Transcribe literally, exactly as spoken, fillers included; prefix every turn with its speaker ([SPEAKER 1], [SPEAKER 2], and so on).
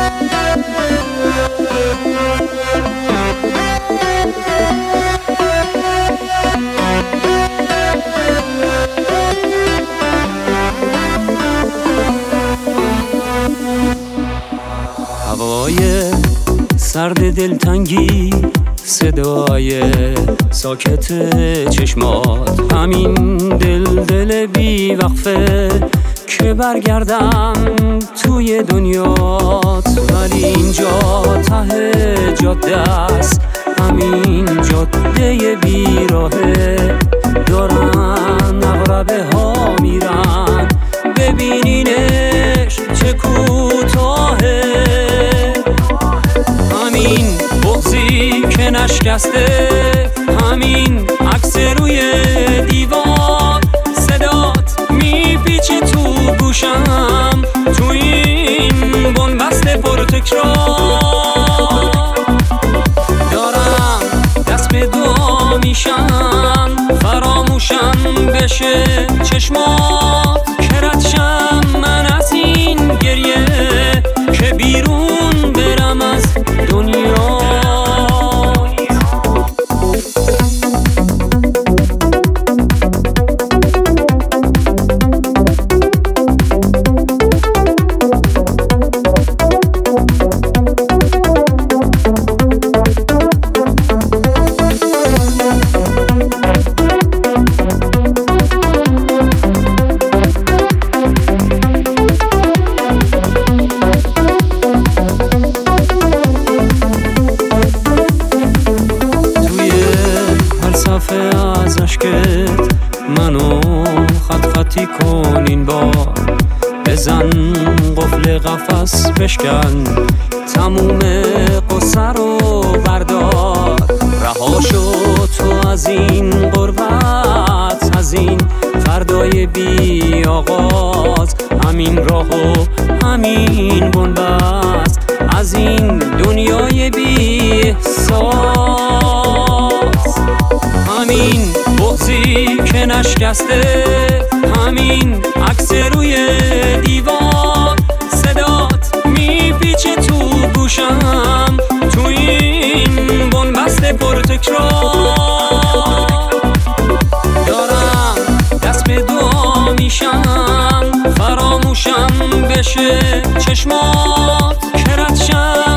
[SPEAKER 1] هوای سرد دلتنگی، صدای ساکت چشمات، همین دل دل بی وقفه که برگردم توی دنیات. ولی اینجا ته جاده است، همین جاده بیراهه، دارن اغربه ها میرن، ببینینش چه کوتاهه. همین بغضی که نشکسته، همین عکس روی دیوار، صدات میپیچه تو گوشم، تو این بنبست پرتکرار. دارم دست به دعا میشم، فراموشم بشه چشمات، که ردشم من از این گریه، که بیرون برم از دنیا. از عشقت منو خط خطی کن این بار، بزن قفل قفس بشکن، تموم قصه رو بردار. رها شو تو از این غربت، از این فردای بی آغاز، همین راه و همین بنبست، از این دنیای بی احساس. همین بغضی که نشکسته، همین عکس روی دیوار، صدات میپیچه تو گوشم، تو این بنبست پرتکرار. دارم دست به دعا میشم، فراموشم بشه چشمات، که ردشم